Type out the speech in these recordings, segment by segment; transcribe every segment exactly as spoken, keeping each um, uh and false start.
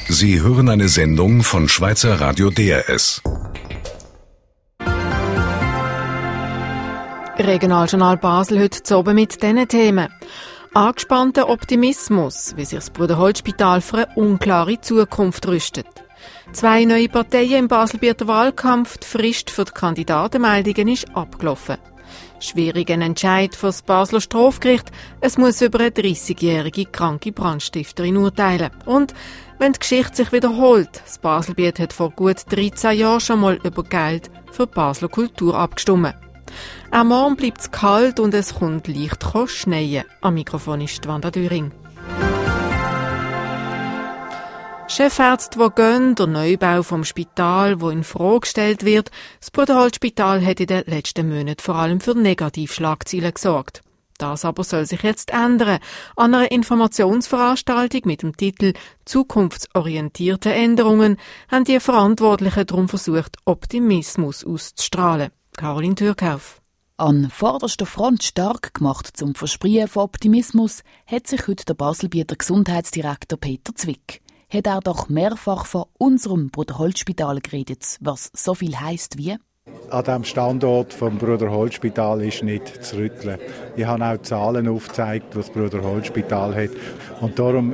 Sie hören eine Sendung von Schweizer Radio D R S. Regionaljournal Basel heute zu oben mit diesen Themen. Angespannter Optimismus, wie sich das Bruderholzspital für eine unklare Zukunft rüstet. Zwei neue Parteien im Baselbieter Wahlkampf, die Frist für die Kandidatenmeldungen ist abgelaufen. Schwieriger Entscheid für das Basler Strafgericht, es muss über eine dreissigjährige kranke Brandstifterin urteilen. Und wenn die Geschichte sich wiederholt, das Baselbiet hat vor gut dreizehn Jahren schon mal über Geld für die Basler Kultur abgestimmt. Am Morgen bleibt es kalt und es kommt leicht schneien. Am Mikrofon ist Wanda Düring. Chefärzte, die gehen, der Neubau vom Spital, der in Frage gestellt wird. Das Bruderholzspital hat in den letzten Monaten vor allem für Negativschlagzeilen gesorgt. Das aber soll sich jetzt ändern. An einer Informationsveranstaltung mit dem Titel «Zukunftsorientierte Änderungen» haben die Verantwortlichen darum versucht, Optimismus auszustrahlen. Caroline Türkauf. An vorderster Front stark gemacht zum Versprechen von Optimismus hat sich heute der Baselbieter Gesundheitsdirektor Peter Zwick. Hat er doch mehrfach von unserem Bruderholzspital geredet, was so viel heisst wie? An diesem Standort vom Bruderholzspital ist nicht zu rütteln. Ich habe auch Zahlen aufgezeigt, die das Bruderholzspital hat. Und darum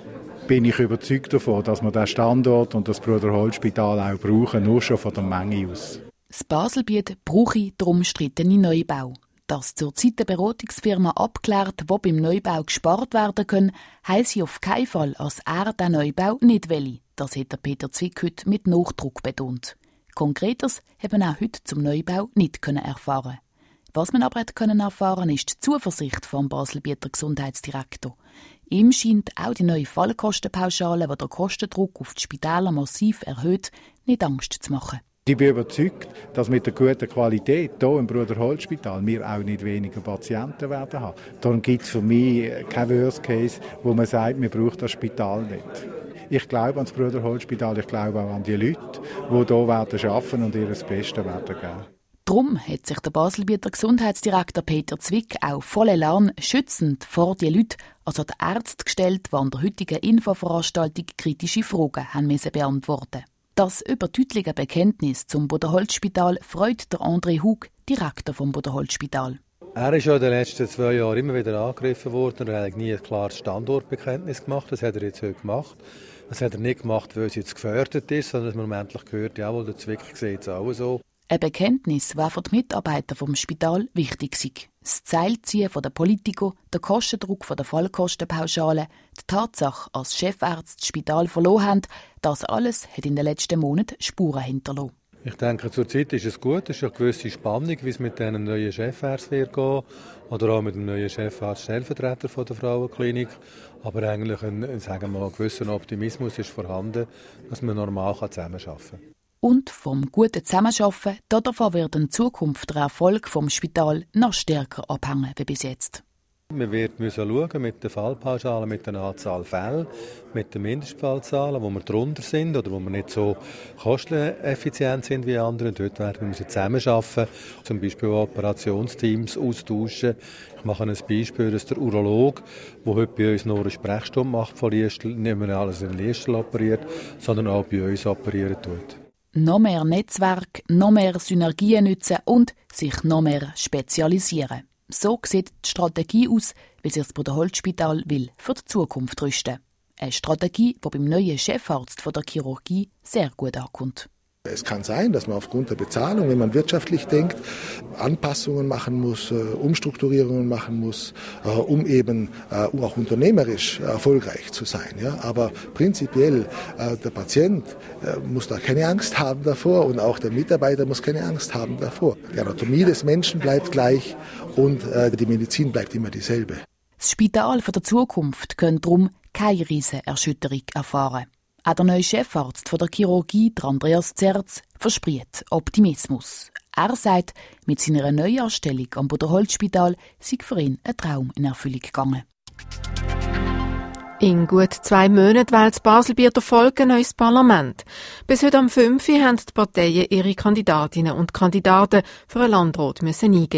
bin ich überzeugt davon, dass wir diesen Standort und das Bruderholzspital auch brauchen, nur schon von der Menge aus. Das Baselbiet brauche den umstrittenen Neubau. Dass zurzeit eine Beratungsfirma abklärt, wo beim Neubau gespart werden kann, heisst auf keinen Fall, dass er den Neubau nicht will. Das hat der Peter Zwick heute mit Nachdruck betont. Konkretes haben auch heute zum Neubau nicht erfahren. Was man aber erfahren konnte, ist die Zuversicht vom Baselbieter Gesundheitsdirektor. Ihm scheint auch die neue Fallkostenpauschale, die den Kostendruck auf die Spitäler massiv erhöht, nicht Angst zu machen. Ich bin überzeugt, dass mit der guten Qualität hier im Bruderholzspital wir auch nicht weniger Patienten werden haben. Darum gibt es für mich keinen Worst Case, wo man sagt, man braucht das Spital nicht. Ich glaube an das Bruderholzspital, ich glaube auch an die Leute, die hier werden arbeiten und ihr das Beste werden geben. Darum hat sich der Baselbieter Gesundheitsdirektor Peter Zwick auch voll Elan schützend vor die Leute, also die Ärzte, gestellt, die an der heutigen Infoveranstaltung kritische Fragen haben müssen beantworten. Das überdeutliche Bekenntnis zum Bruderholzspital freut der André Hug, Direktor vom Bruderholzspital. Er ist ja in den letzten zwei Jahren immer wieder angegriffen worden. Er hat nie ein klares Standortbekenntnis gemacht. Das hat er jetzt heute gemacht. Das hat er nicht gemacht, weil es jetzt gefördert ist, sondern dass man endlich gehört, jawohl, der Zwick sieht es auch so. Ein Bekenntnis war für die Mitarbeiter vom Spital wichtig sei. Das Seilziehen der Politiker, der Kostendruck der Fallkostenpauschale, die Tatsache, als Chefärzte das Spital verloren haben, das alles hat in den letzten Monaten Spuren hinterlassen. Ich denke, zurzeit ist es gut, es ist eine gewisse Spannung, wie es mit diesen neuen Chefärzten wird gehen, oder auch mit dem neuen Chefarzt Stellvertreter von der Frauenklinik. Aber eigentlich ein, sagen wir mal, ein gewisser Optimismus ist vorhanden, dass man normal zusammenarbeiten kann. Und vom guten Zusammenarbeiten, davon wird in Zukunft der Erfolg vom Spital noch stärker abhängen wie bis jetzt. Wir werden schauen mit den Fallpauschalen, mit der Anzahl Fälle, mit den Mindestfallzahlen, wo wir drunter sind oder wo wir nicht so kosteneffizient sind wie andere. Und dort werden wir zusammenarbeiten, zum Beispiel Operationsteams austauschen. Ich mache ein Beispiel, dass der Urolog, der heute bei uns nur eine Sprechstunde macht von Liestel, nicht mehr alles in Liestel operiert, sondern auch bei uns operieren tut. Noch mehr Netzwerk, noch mehr Synergien nutzen und sich noch mehr spezialisieren. So sieht die Strategie aus, wie sich das Bruderholzspital will für die Zukunft rüsten. Eine Strategie, die beim neuen Chefarzt von der Chirurgie sehr gut ankommt. Es kann sein, dass man aufgrund der Bezahlung, wenn man wirtschaftlich denkt, Anpassungen machen muss, Umstrukturierungen machen muss, um eben auch unternehmerisch erfolgreich zu sein. Aber prinzipiell, der Patient muss da keine Angst haben davor und auch der Mitarbeiter muss keine Angst haben davor. Die Anatomie des Menschen bleibt gleich und die Medizin bleibt immer dieselbe. Das Spital für die Zukunft könnte darum keine Riesenerschütterung erfahren. Auch der neue Chefarzt von der Chirurgie, Andreas Zerz, verspricht Optimismus. Er sagt, mit seiner Neuanstellung am Bruderholzspital sei für ihn ein Traum in Erfüllung gegangen. In gut zwei Monaten wählt das Baselbieter Volk ein neues Parlament. Bis heute am fünf Uhr haben die Parteien ihre Kandidatinnen und Kandidaten für einen Landrat müssen eingeben.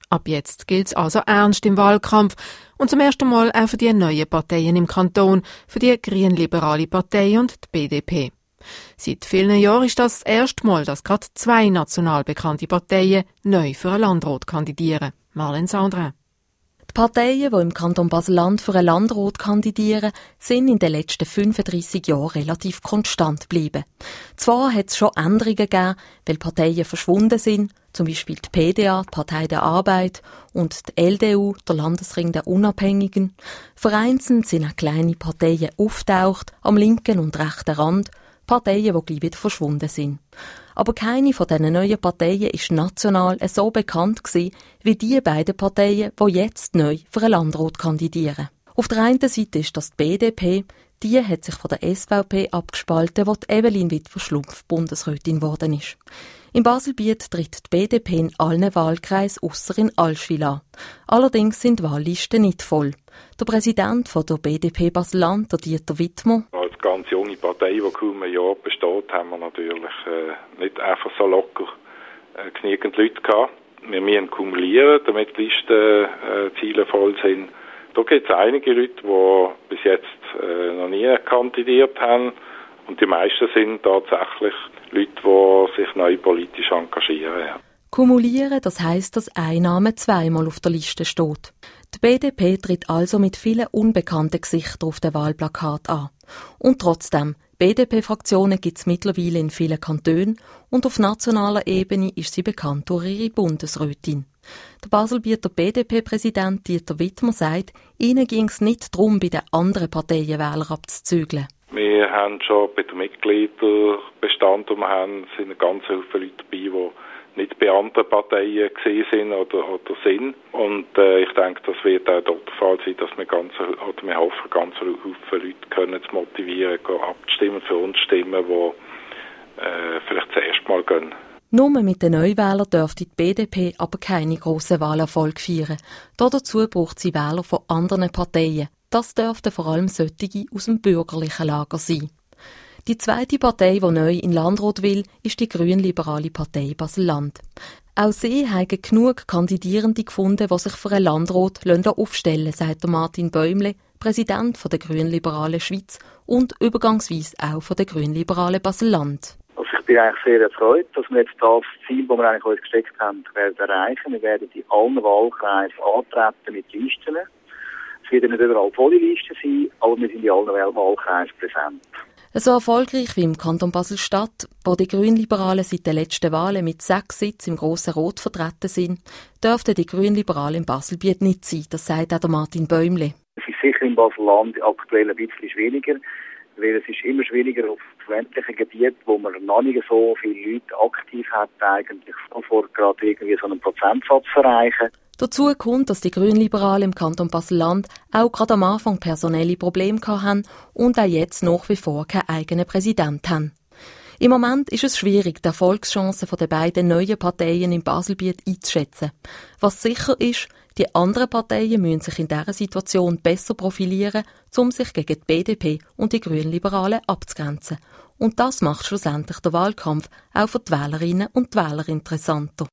Ab jetzt gilt es also ernst im Wahlkampf und zum ersten Mal auch für die neuen Parteien im Kanton, für die Grünliberale Partei und die B D P. Seit vielen Jahren ist das das erste Mal, dass gerade zwei national bekannte Parteien neu für einen Landrat kandidieren. Marlene Sandrin. Die Parteien, die im Kanton Basel-Land für einen Landrat kandidieren, sind in den letzten fünfunddreissig Jahren relativ konstant geblieben. Zwar hat es schon Änderungen gegeben, weil Parteien verschwunden sind, zum Beispiel die P D A, die Partei der Arbeit, und die L D U, der Landesring der Unabhängigen. Vereinzelt sind auch kleine Parteien auftaucht, am linken und rechten Rand, Parteien, die gleich wieder verschwunden sind. Aber keine von diesen neuen Parteien ist national so bekannt gewesen, wie die beiden Parteien, die jetzt neu für einen Landrat kandidieren. Auf der einen Seite ist das die B D P, die hat sich von der S V P abgespalten, wo die Evelyn Witwer-Schlumpf Bundesrätin geworden ist. In Baselbiet tritt die B D P in allen Wahlkreisen ausser in Allschwil an. Allerdings sind die Wahllisten nicht voll. Der Präsident von der B D P Basel-Land, der Dieter Wittmer: Als ganz junge Partei, die kaum ein Jahr besteht, haben wir natürlich äh, nicht einfach so locker äh, genügend Leute gehabt. Wir müssen kumulieren, damit die Listenziele äh, voll sind. Da gibt es einige Leute, die bis jetzt äh, noch nie kandidiert haben. Und die meisten sind tatsächlich Leute, die sich neu politisch engagieren. Ja. Kumulieren, das heisst, dass ein Name zweimal auf der Liste steht. Die B D P tritt also mit vielen unbekannten Gesichtern auf dem Wahlplakat an. Und trotzdem, B D P-Fraktionen gibt es mittlerweile in vielen Kantonen und auf nationaler Ebene ist sie bekannt durch ihre Bundesrätin. Der Baselbieter B D P-Präsident Dieter Wittmer sagt, ihnen ging es nicht darum, bei den anderen Parteien Wähler abzuzügeln. Wir haben schon bei den Mitgliederbestand und wir haben, sind eine ganze Haufen Leute dabei, die nicht bei anderen Parteien gesehen sind oder, oder sind. Und äh, ich denke, das wird auch dort der Fall sein, dass wir ganz, oder wir hoffen, ganz viele Leute können zu motivieren, abzustimmen, für uns stimmen, die äh, vielleicht zuerst mal gehen. Nur mit den Neuwählern dürfte die B D P aber keine grossen Wahlerfolge feiern. Dazu braucht sie Wähler von anderen Parteien. Das dürften vor allem solche aus dem bürgerlichen Lager sein. Die zweite Partei, die neu in Landrat will, ist die Grünliberale Partei Basel-Land. Auch sie haben genug Kandidierende gefunden, die sich für einen Landrat aufstellen lassen, sagt Martin Bäumle, Präsident der Grünliberalen Schweiz und übergangsweise auch von der Grünliberalen Basel-Land. Also ich bin eigentlich sehr erfreut, dass wir jetzt das Ziel, das wir eigentlich uns gesteckt haben, werden erreichen. Wir werden in allen Wahlkreisen antreten mit Listen. Es werden nicht überall volle Listen sein, aber wir sind in allen Wahlkreisen präsent. So erfolgreich wie im Kanton Basel-Stadt, wo die Grünliberalen seit den letzten Wahlen mit sechs Sitzen im Grossen Rot vertreten sind, dürften die Grünliberalen im Baselbiet nicht sein, das sagt auch der Martin Bäumle. Es ist sicher im Basel-Land aktuell ein bisschen schwieriger, weil es ist immer schwieriger auf ländlichen Gebieten, wo man noch nicht so viele Leute aktiv hat, eigentlich sofort gerade irgendwie so einen Prozentsatz zu erreichen. Dazu kommt, dass die Grünliberalen im Kanton Basel-Land auch gerade am Anfang personelle Probleme hatten und auch jetzt nach wie vor keinen eigenen Präsidenten haben. Im Moment ist es schwierig, die Erfolgschancen der beiden neuen Parteien im Baselbiet einzuschätzen. Was sicher ist, die anderen Parteien müssen sich in dieser Situation besser profilieren, um sich gegen die B D P und die Grünliberalen abzugrenzen. Und das macht schlussendlich den Wahlkampf auch für die Wählerinnen und die Wähler interessanter.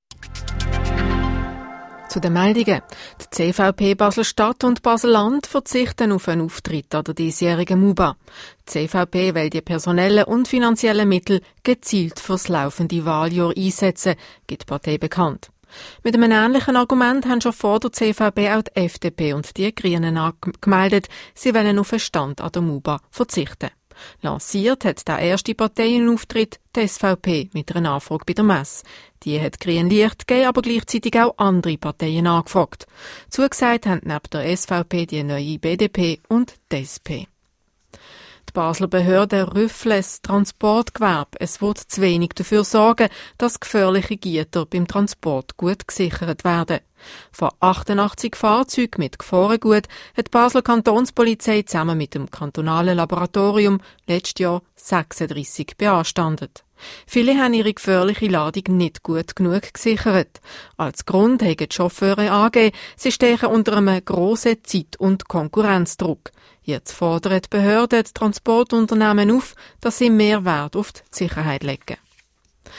Zu den Meldungen. Die C V P Basel-Stadt und Basel-Land verzichten auf einen Auftritt an der diesjährigen MUBA. Die C V P will die personellen und finanziellen Mittel gezielt fürs laufende Wahljahr einsetzen, gibt die Partei bekannt. Mit einem ähnlichen Argument haben schon vor der C V P auch die F D P und die Grünen angemeldet, sie wollen auf einen Stand an der MUBA verzichten. Lanciert hat der erste Parteienauftritt die S V P mit einer Anfrage bei der Messe. Die hat grün Licht gegeben, aber gleichzeitig auch andere Parteien angefragt. Zugesagt haben neben der S V P die neue B D P und die S P. Die Basler Behörden rüffeln das Transportgewerbe. Es wird zu wenig dafür sorgen, dass gefährliche Güter beim Transport gut gesichert werden. Von achtundachtzig Fahrzeugen mit Gefahrengut hat die Basler Kantonspolizei zusammen mit dem kantonalen Laboratorium letztes Jahr sechsunddreissig beanstandet. Viele haben ihre gefährliche Ladung nicht gut genug gesichert. Als Grund haben die Chauffeure angegeben, sie stechen unter einem grossen Zeit- und Konkurrenzdruck. Jetzt fordern die Behörden die Transportunternehmen auf, dass sie mehr Wert auf die Sicherheit legen.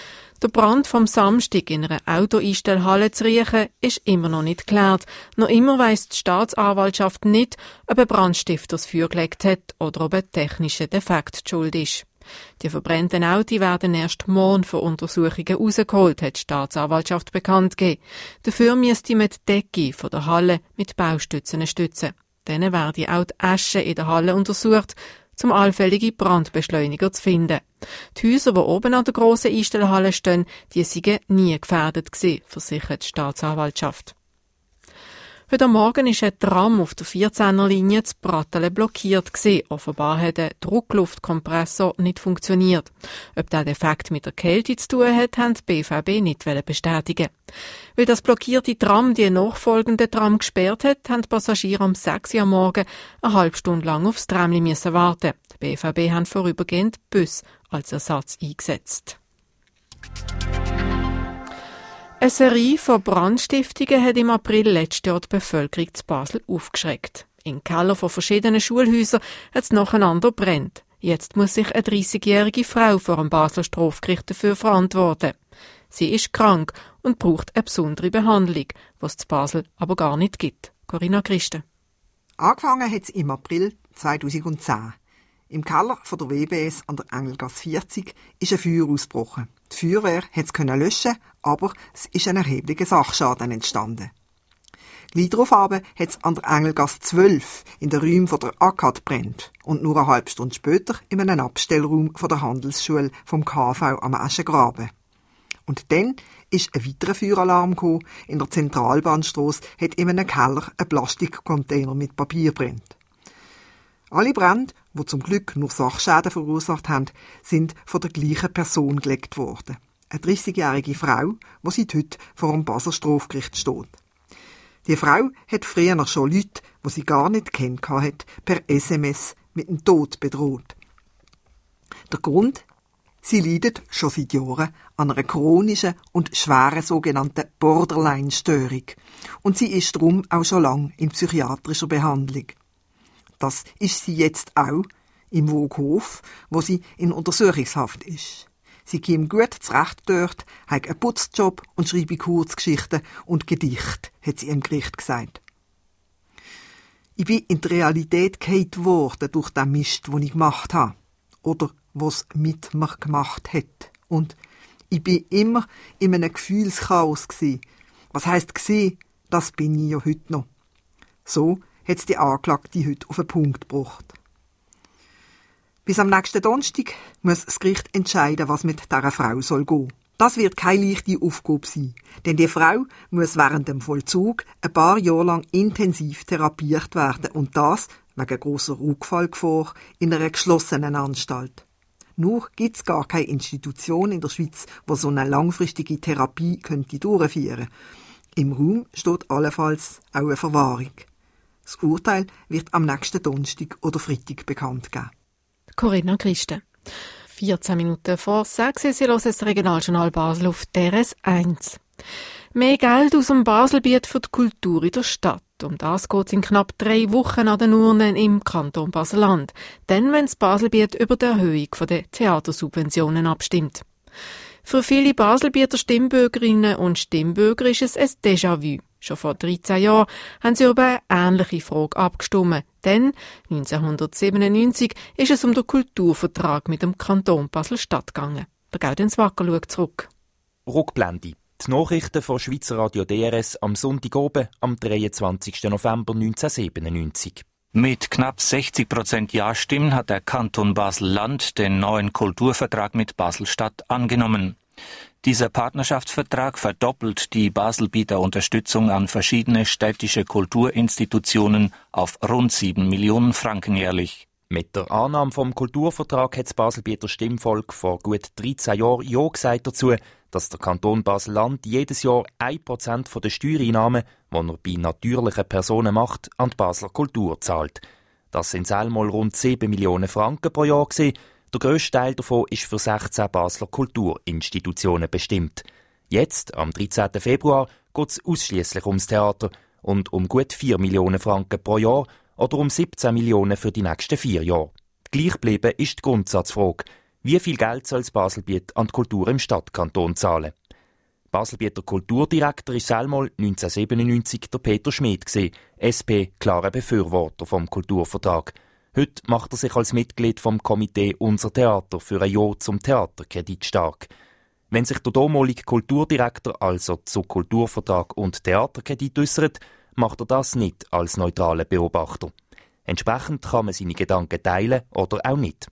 Der Brand vom Samstag in einer Autoeinstellhalle zu Riechen ist immer noch nicht geklärt. Noch immer weiss die Staatsanwaltschaft nicht, ob ein Brandstifter das Feuer gelegt hat oder ob ein technischer Defekt die schuld ist. Die verbrannten Autos werden erst morgen für Untersuchungen rausgeholt, hat die Staatsanwaltschaft bekannt gegeben. Dafür müsste man die Decke von der Halle mit Baustützen stützen. Dann werden auch die Asche in der Halle untersucht, um allfällige Brandbeschleuniger zu finden. Die Häuser, die oben an der grossen Einstellhalle stehen, die seien nie gefährdet gewesen, versichert die Staatsanwaltschaft. Heute Morgen ist ein Tram auf der vierzehner-Linie zu Pratteln blockiert gewesen. Offenbar hat der Druckluftkompressor nicht funktioniert. Ob der Defekt mit der Kälte zu tun hat, haben die B V B nicht bestätigen. Weil das blockierte Tram die nachfolgende Tram gesperrt hat, haben die Passagiere um sechs Uhr am Morgen eine halbe Stunde lang aufs Tramli müssen warten. Die B V B haben vorübergehend Busse als Ersatz eingesetzt. Eine Serie von Brandstiftungen hat im April letztes Jahr die Bevölkerung zu Basel aufgeschreckt. Im Keller von verschiedenen Schulhäusern hat es nacheinander brennt. Jetzt muss sich eine dreissigjährige Frau vor dem Basler Strafgericht dafür verantworten. Sie ist krank und braucht eine besondere Behandlung, was es zu Basel aber gar nicht gibt. Corinna Christen. Angefangen hat es im April zweitausendzehn. Im Keller von der W B S an der Engelgasse vierzig ist ein Feuer ausgebrochen. Die Feuerwehr konnte es löschen, aber es ist ein erheblicher Sachschaden entstanden. Gleich darauf hat es an der Engelgasse zwölf in den Räumen von der A K A D brennt und nur eine halbe Stunde später in einem Abstellraum von der Handelsschule vom K V am Aschengraben. Und dann ist ein weiterer Feueralarm gekommen. In der Zentralbahnstrasse hat in einem Keller ein Plastikcontainer mit Papier brennt. Alle Brände, die zum Glück nur Sachschäden verursacht haben, sind von der gleichen Person gelegt worden. Eine dreissigjährige Frau, die seit heute vor dem Basler Strafgericht steht. Die Frau hat früher schon Leute, die sie gar nicht kennt hat, per S M S mit dem Tod bedroht. Der Grund? Sie leidet schon seit Jahren an einer chronischen und schweren sogenannten Borderline-Störung. Und sie ist darum auch schon lange in psychiatrischer Behandlung. Das ist sie jetzt auch im Woghof, wo sie in Untersuchungshaft ist. Sie kommt gut zurecht dort, hat einen Putzjob und schreibe Kurzgeschichten und Gedichte, hat sie im Gericht gesagt. Ich bin in die Realität gefallen worden durch den Mist, den ich gemacht habe. Oder was mit mir gemacht hat. Und ich bin immer in einem Gefühlschaos gsi. Was heisst gsi? Das bin ich ja heute noch. So hat die Anklagte heute auf den Punkt gebracht. Bis am nächsten Donnerstag muss das Gericht entscheiden, was mit dieser Frau soll gehen. Das wird keine leichte Aufgabe sein, denn die Frau muss während dem Vollzug ein paar Jahre lang intensiv therapiert werden und das wegen grosser Rückfallgefahr in einer geschlossenen Anstalt. Nur gibt es gar keine Institution in der Schweiz, die so eine langfristige Therapie könnte durchführen. Im Raum steht allenfalls auch eine Verwahrung. Das Urteil wird am nächsten Donnerstag oder Freitag bekannt geben. Corinna Christen. vierzehn Minuten vor sechs, Sie hören das Regionaljournal Basel auf D R S eins. Mehr Geld aus dem Baselbiet für die Kultur in der Stadt. Um das geht es in knapp drei Wochen an den Urnen im Kanton Basel-Land. Dann, wenn das Baselbiet über die Erhöhung der Theatersubventionen abstimmt. Für viele Baselbieter Stimmbürgerinnen und Stimmbürger ist es ein Déjà-vu. Schon vor dreizehn Jahren haben sie über eine ähnliche Frage abgestimmt. Denn neunzehnhundertsiebenundneunzig ist es um den Kulturvertrag mit dem Kanton Basel-Stadt gegangen. Der Gaudenz Wacker schaut zurück. Rückblende. Die Nachrichten von Schweizer Radio D R S am Sonntag oben, am dreiundzwanzigsten November neunzehnhundertsiebenundneunzig. Mit knapp sechzig Prozent Ja-Stimmen hat der Kanton Basel-Land den neuen Kulturvertrag mit Basel-Stadt angenommen. Dieser Partnerschaftsvertrag verdoppelt die Baselbieter Unterstützung an verschiedene städtische Kulturinstitutionen auf rund sieben Millionen Franken jährlich. Mit der Annahme vom Kulturvertrag hat das Baselbieter Stimmvolk vor gut dreizehn Jahren Ja gesagt dazu, dass der Kanton Basel-Land jedes Jahr ein Prozent der Steuereinnahmen, die er bei natürlichen Personen macht, an die Basler Kultur zahlt. Das sind einmal rund sieben Millionen Franken pro Jahr gewesen. Der grösste Teil davon ist für sechzehn Basler Kulturinstitutionen bestimmt. Jetzt, am dreizehnten Februar, geht es ausschliesslich ums Theater und um gut vier Millionen Franken pro Jahr oder um siebzehn Millionen für die nächsten vier Jahre. Gleich geblieben ist die Grundsatzfrage. Wie viel Geld soll das Baselbiet an die Kultur im Stadtkanton zahlen? Baselbieter Kulturdirektor ist einmal neunzehnhundertsiebenundneunzig der Peter Schmid gewesen, S P klarer Befürworter vom Kulturvertrag. Heute macht er sich als Mitglied vom Komitee Unser Theater für ein Ja zum Theaterkredit stark. Wenn sich der damalige Kulturdirektor also zu Kulturvertrag und Theaterkredit äußert, macht er das nicht als neutraler Beobachter. Entsprechend kann man seine Gedanken teilen oder auch nicht.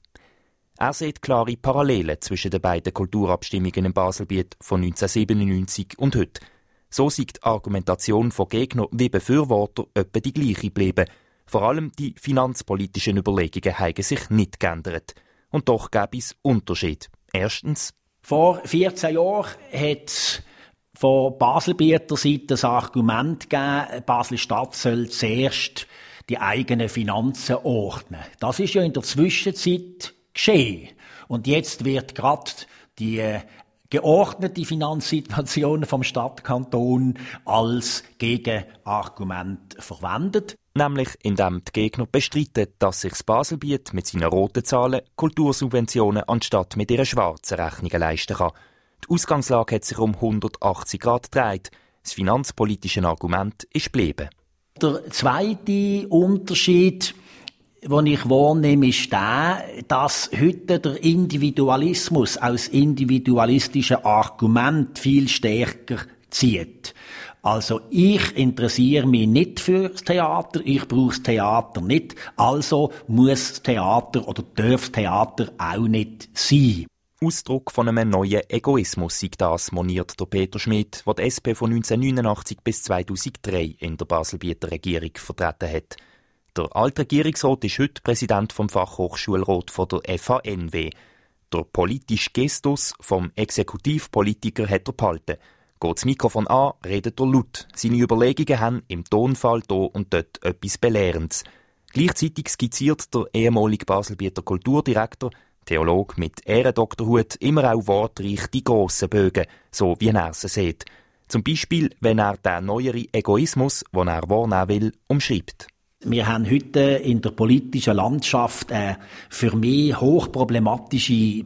Er sieht klare Parallelen zwischen den beiden Kulturabstimmungen im Baselbiet von neunzehnhundertsiebenundneunzig und heute. So sei die Argumentation von Gegnern wie Befürworter etwa die gleiche geblieben. Vor allem die finanzpolitischen Überlegungen haben sich nicht geändert. Und doch gäbe es Unterschied. Erstens: Vor vierzehn Jahren hat es von Baselbieter Seite das Argument gegeben, Basel-Stadt soll zuerst die eigenen Finanzen ordnen. Das ist ja in der Zwischenzeit geschehen. Und jetzt wird gerade die äh, geordnete Finanzsituation vom Stadtkanton als Gegenargument verwendet. Nämlich indem die Gegner bestreiten, dass sich das Baselbiet mit seinen roten Zahlen Kultursubventionen anstatt mit ihren schwarzen Rechnungen leisten kann. Die Ausgangslage hat sich um hundertachtzig Grad gedreht. Das finanzpolitische Argument ist geblieben. Der zweite Unterschied, den ich wahrnehme, ist der, dass heute der Individualismus aus individualistischen Argumenten viel stärker zieht. Also ich interessiere mich nicht für das Theater, ich brauche das Theater nicht, also muss das Theater oder darf das Theater auch nicht sein. Ausdruck von einem neuen Egoismus sei das, moniert der Peter Schmid, der die S P von neunzehnhundertneunundachtzig bis zweitausenddrei in der Baselbieter Regierung vertreten hat. Der alte Regierungsrat ist heute Präsident vom Fachhochschulrat von der F H N W. Der politische Gestus vom Exekutivpolitiker hat er behalten. Geht das Mikrofon an, redet er laut. Seine Überlegungen haben im Tonfall hier und dort etwas Belehrendes. Gleichzeitig skizziert der ehemalige Baselbieter Kulturdirektor, Theologe mit Ehrendoktorhut, immer auch wortreich die grossen Bögen, so wie er sie sieht. Zum Beispiel, wenn er den neueren Egoismus, den er wahrnehmen will, umschreibt. Wir haben heute in der politischen Landschaft eine für mich hochproblematische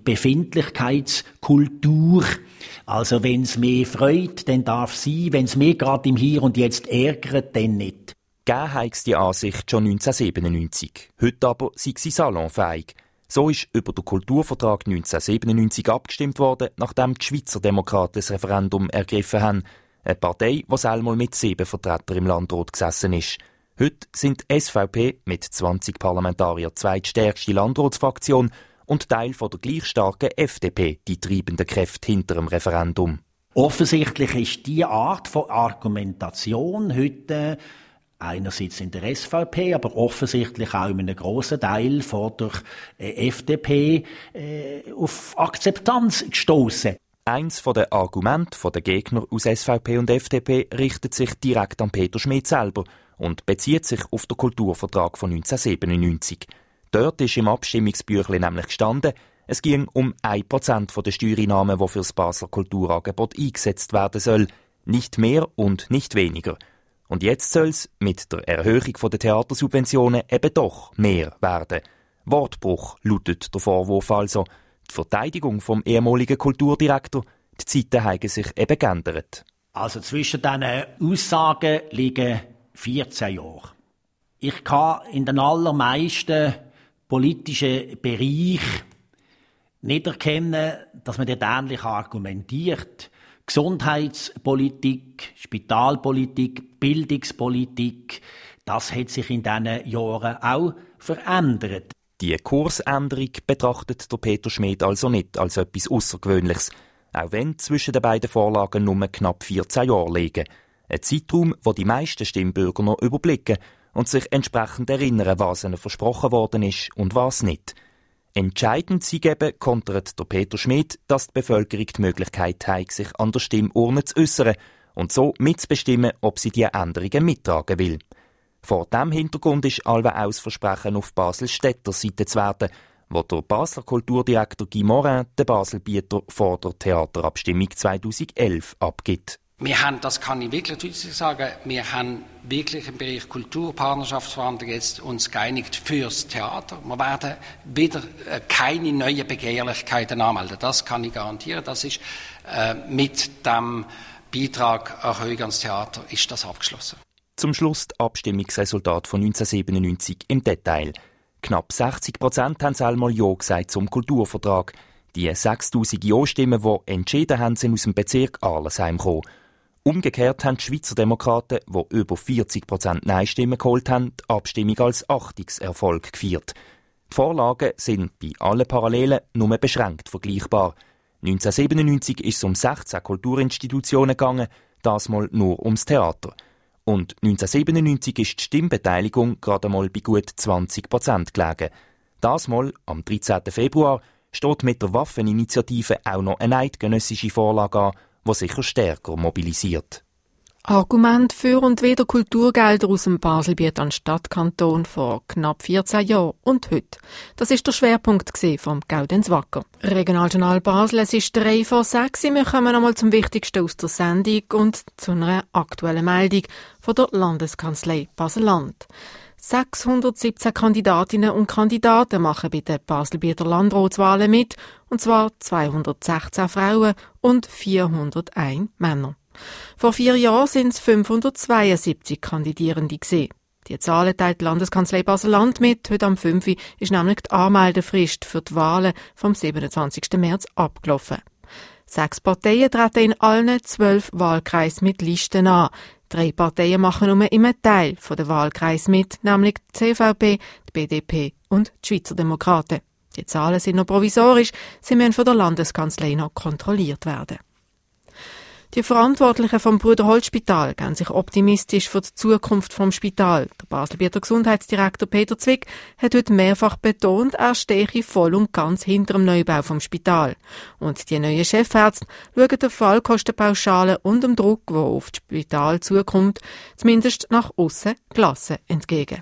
Befindlichkeitskultur. Also wenn es mich freut, dann darf es sein. Wenn es mich gerade im Hier und Jetzt ärgert, dann nicht. Gegeben hat es die Ansicht schon neunzehnhundertsiebenundneunzig. Heute aber sei sie salonfähig. So ist über den Kulturvertrag neunzehnhundertsiebenundneunzig abgestimmt worden, nachdem die Schweizer Demokraten das Referendum ergriffen haben. Eine Partei, die einmal mit sieben Vertretern im Landrat gesessen ist. Heute sind die S V P mit zwanzig Parlamentariern die zweitstärkste Landratsfraktion und Teil von der gleich starken F D P die treibende Kräfte hinter dem Referendum. Offensichtlich ist diese Art von Argumentation heute einerseits in der S V P, aber offensichtlich auch in einem grossen Teil von der F D P äh, auf Akzeptanz gestossen. Eins von den Argumenten der Gegner aus S V P und F D P richtet sich direkt an Peter Schmid selber und bezieht sich auf den Kulturvertrag von neunzehnhundertsiebenundneunzig. Dort ist im Abstimmungsbüchlein nämlich gestanden, es ging um ein Prozent der Steuereinnahmen, die für das Basler Kulturangebot eingesetzt werden soll. Nicht mehr und nicht weniger. Und jetzt soll es mit der Erhöhung der Theatersubventionen eben doch mehr werden. Wortbruch lautet der Vorwurf also. Die Verteidigung vom ehemaligen Kulturdirektor, die Zeiten haben sich eben geändert. Also zwischen diesen Aussagen liegen vierzehn Jahre. Ich kann in den allermeisten politischen Bereichen nicht erkennen, dass man dort ähnlich argumentiert. Gesundheitspolitik, Spitalpolitik, Bildungspolitik, das hat sich in diesen Jahren auch verändert. Die Kursänderung betrachtet der Peter Schmid also nicht als etwas Außergewöhnliches, auch wenn zwischen den beiden Vorlagen nur knapp vierzehn Jahre liegen. Ein Zeitraum, wo die meisten Stimmbürger noch überblicken und sich entsprechend erinnern, was ihnen versprochen worden ist und was nicht. Entscheidend sei eben, kontert der Peter Schmid, dass die Bevölkerung die Möglichkeit hat, sich an der Stimmurne zu äußern und so mitzubestimmen, ob sie diese Änderungen mittragen will. Vor diesem Hintergrund ist allweil auch das Versprechen auf Basel-Städter Seite zu werden, wo der Basler Kulturdirektor Guy Morin den Baselbieter vor der Theaterabstimmung zweitausendelf abgibt. Wir haben, das kann ich wirklich deutlich sagen, wir haben wirklich im Bereich Kulturpartnerschaftsverhandlungen jetzt uns geeinigt fürs Theater. Wir werden wieder äh, keine neuen Begehrlichkeiten anmelden. Das kann ich garantieren. Das ist äh, mit dem Beitrag Erhöhung ans Theater ist das abgeschlossen. Zum Schluss das Abstimmungsresultat von neunzehnhundertsiebenundneunzig im Detail. Knapp sechzig Prozent haben einmal Ja gesagt zum Kulturvertrag. Die sechstausend Ja-Stimmen, die entschieden haben, sind aus dem Bezirk Arlesheim gekommen. Umgekehrt haben die Schweizer Demokraten, die über vierzig Prozent Nein-Stimmen geholt haben, die Abstimmung als Achtungserfolg gefeiert. Die Vorlagen sind bei allen Parallelen nur beschränkt vergleichbar. neunzehnhundertsiebenundneunzig ist es um sechzehn Kulturinstitutionen gegangen, das mal nur ums Theater. Und neunzehnhundertsiebenundneunzig ist die Stimmbeteiligung gerade mal bei gut zwanzig Prozent gelegen. Das mal, am dreizehnten Februar, steht mit der Waffeninitiative auch noch eine eidgenössische Vorlage an, die sicher stärker mobilisiert. Argument für und wider Kulturgelder aus dem Baselbiet an Stadtkanton vor knapp vierzehn Jahren und heute. Das ist der Schwerpunkt vom Gaudenz Wacker. Regionaljournal Basel, es ist drei vor sechs. Wir kommen einmal zum Wichtigsten aus der Sendung und zu einer aktuellen Meldung von der Landeskanzlei Basel-Land. sechshundertsiebzehn Kandidatinnen und Kandidaten machen bei den Baselbieter Landratswahlen mit, und zwar zweihundertsechzehn Frauen und vierhunderteins Männer. Vor vier Jahren sind es fünfhundertzweiundsiebzig Kandidierende gewesen. Die Zahlen teilt die Landeskanzlei Basel-Land mit. Heute am fünf Uhr ist nämlich die Anmeldefrist für die Wahlen vom siebenundzwanzigsten März abgelaufen. Sechs Parteien treten in allen zwölf Wahlkreisen mit Listen an. Drei Parteien machen nur in einem Teil der Wahlkreise mit, nämlich die C V P, die B D P und die Schweizer Demokraten. Die Zahlen sind noch provisorisch, sie müssen von der Landeskanzlei noch kontrolliert werden. Die Verantwortlichen vom Bruderholzspital gehen sich optimistisch für die Zukunft vom Spital. Der Baselbieter Gesundheitsdirektor Peter Zwick hat heute mehrfach betont, er stehe voll und ganz hinter dem Neubau vom Spital. Und die neuen Chefärzte schauen der Fallkostenpauschale und dem Druck, der auf das Spital zukommt, zumindest nach aussen gelassen entgegen.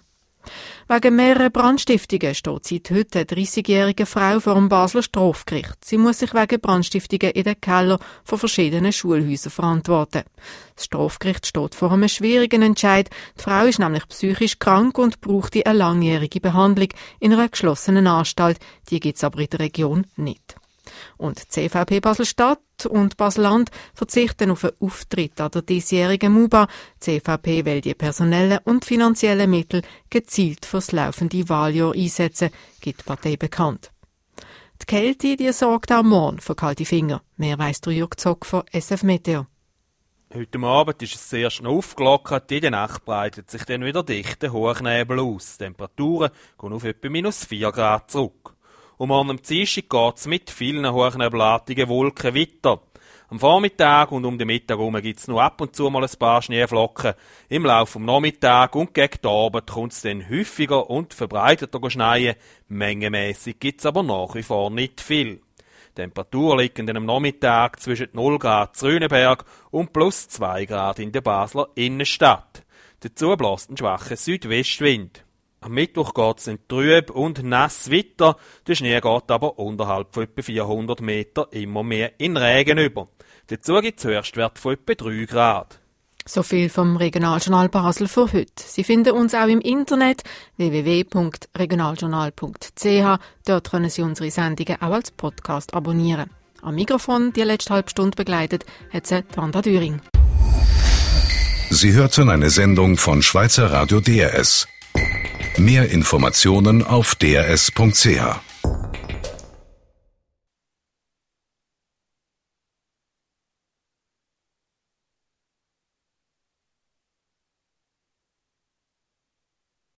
Wegen mehreren Brandstiftungen steht seit heute eine dreissigjährige Frau vor dem Basler Strafgericht. Sie muss sich wegen Brandstiftungen in den Keller von verschiedenen Schulhäusern verantworten. Das Strafgericht steht vor einem schwierigen Entscheid. Die Frau ist nämlich psychisch krank und brauchte eine langjährige Behandlung in einer geschlossenen Anstalt. Die gibt es aber in der Region nicht. Und die C V P Basel-Stadt und Basel-Land verzichten auf einen Auftritt an der diesjährigen MUBA. Die C V P will die personellen und finanziellen Mittel gezielt fürs laufende Wahljahr einsetzen, gibt die Partei bekannt. Die Kälte, die sorgt auch morgen für kalte Finger. Mehr weiss der Jürg Zock von S F Meteo. Heute Abend ist es sehr schnell aufgelockert, in der Nacht breitet sich dann wieder dichter Hochnebel aus. Die Temperaturen gehen auf etwa minus vier Grad zurück. Und morgen am Dienstag geht es mit vielen hochnebelartigen Wolken weiter. Am Vormittag und um den Mittag herum gibt es noch ab und zu mal ein paar Schneeflocken. Im Laufe des Nachmittags und gegen den Abend kommt es dann häufiger und verbreiteter schneien. Mengenmässig gibt es aber nach wie vor nicht viel. Die Temperatur liegt dann am Nachmittag zwischen null Grad zu Rüneberg und plus zwei Grad in der Basler Innenstadt. Dazu bläst ein schwacher Südwestwind. Am Mittwoch geht es trüb und nass weiter. Der Schnee geht aber unterhalb von etwa vierhundert Meter immer mehr in Regen über. Dazu gibt es Höchstwerte von etwa drei Grad. So viel vom Regionaljournal Basel für heute. Sie finden uns auch im Internet w w w punkt regionaljournal punkt c h. Dort können Sie unsere Sendungen auch als Podcast abonnieren. Am Mikrofon die letzte halbe Stunde begleitet hat sie Wanda Düring. Sie hörten eine Sendung von Schweizer Radio D R S. Mehr Informationen auf d r s punkt c h.